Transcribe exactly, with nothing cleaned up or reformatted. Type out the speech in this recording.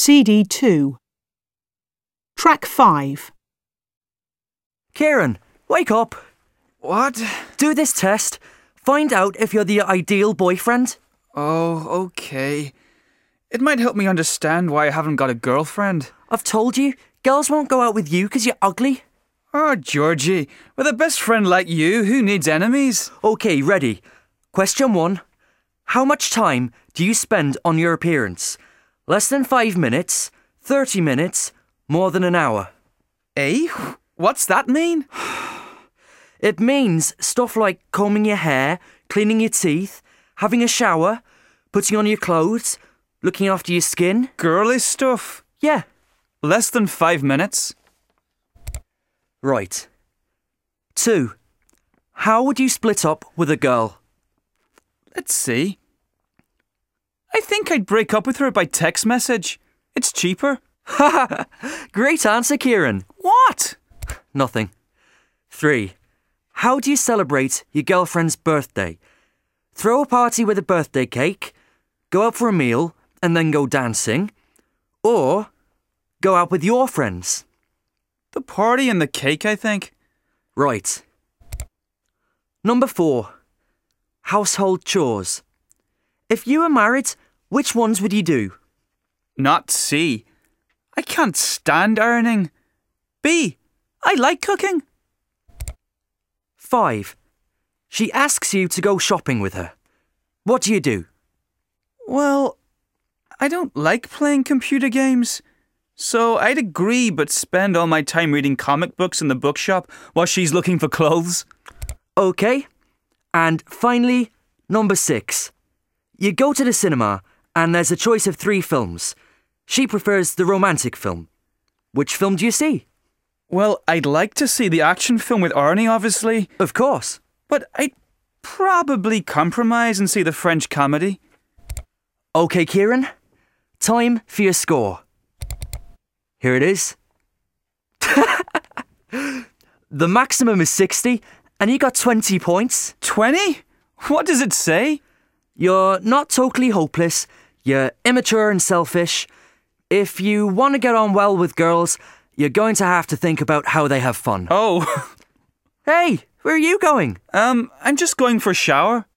C D two. Track five. Kieran, wake up. What? Do this test. Find out if you're the ideal boyfriend. Oh, okay. It might help me understand why I haven't got a girlfriend. I've told you, girls won't go out with you because you're ugly. Oh, Georgie, with a best friend like you, who needs enemies? Okay, ready. Question one. How much time do you spend on your appearance? Less than five minutes, thirty minutes, more than an hour? Eh? What's that mean? It means stuff like combing your hair, cleaning your teeth, having a shower, putting on your clothes, looking after your skin. Girly stuff? Yeah. Less than five minutes? Right. Two. How would you split up with a girl? Let's see. I think I'd break up with her by text message. It's cheaper. Ha! Great answer, Kieran. What? Nothing. Three. How do you celebrate your girlfriend's birthday? Throw a party with a birthday cake, go out for a meal, and then go dancing, or go out with your friends? The party and the cake, I think. Right. Number four. Household chores. If you were married, which ones would you do? Not C. I can't stand ironing. B. I like cooking. Five. She asks you to go shopping with her. What do you do? Well, I don't like playing computer games. So I'd agree but spend all my time reading comic books in the bookshop while she's looking for clothes. Okay. And finally, number six. You go to the cinema and there's a choice of three films. She prefers the romantic film. Which film do you see? Well, I'd like to see the action film with Arnie, obviously. Of course. But I'd probably compromise and see the French comedy. Okay, Kieran. Time for your score. Here it is. The maximum is sixty, and you got twenty points. twenty? What does it say? You're not totally hopeless. You're immature and selfish. If you want to get on well with girls, you're going to have to think about how they have fun. Oh. Hey, where are you going? Um, I'm just going for a shower.